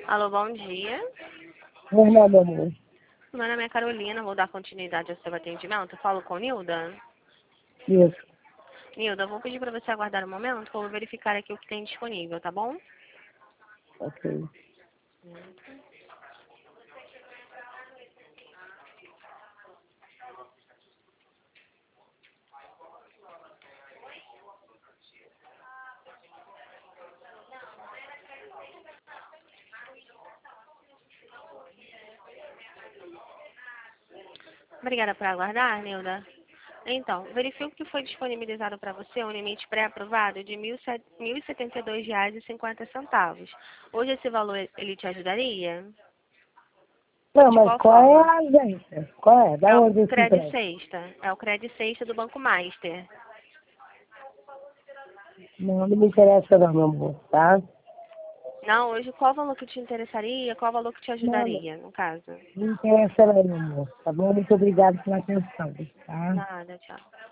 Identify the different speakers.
Speaker 1: Alô, bom dia.
Speaker 2: Meu nome, amor.
Speaker 1: Meu nome é Carolina, vou dar continuidade ao seu atendimento. Eu falo com Nilda.
Speaker 2: Isso.
Speaker 1: Nilda, eu vou pedir para você aguardar um momento, que eu vou verificar aqui o que tem disponível, tá bom?
Speaker 2: Ok.
Speaker 1: Obrigada por aguardar, Nilda. Então, verifico que foi disponibilizado para você um limite pré-aprovado de R$ 1.072,50. Hoje esse valor ele te ajudaria?
Speaker 2: Não,
Speaker 1: De
Speaker 2: mas
Speaker 1: qual
Speaker 2: qual é
Speaker 1: forma?
Speaker 2: a agência? Qual é? Da
Speaker 1: É o
Speaker 2: onde esse
Speaker 1: Credit
Speaker 2: empréstimo?
Speaker 1: Sexta. É o Credit Sexta do Banco Master.
Speaker 2: Não me interessa não, meu amor, tá?
Speaker 1: Não, hoje qual valor que te interessaria? Qual valor que te
Speaker 2: Não, não
Speaker 1: ajudaria, no caso?
Speaker 2: me interessa não, meu amor. Tá bom? Muito obrigado pela atenção, tá?
Speaker 1: Nada, tchau.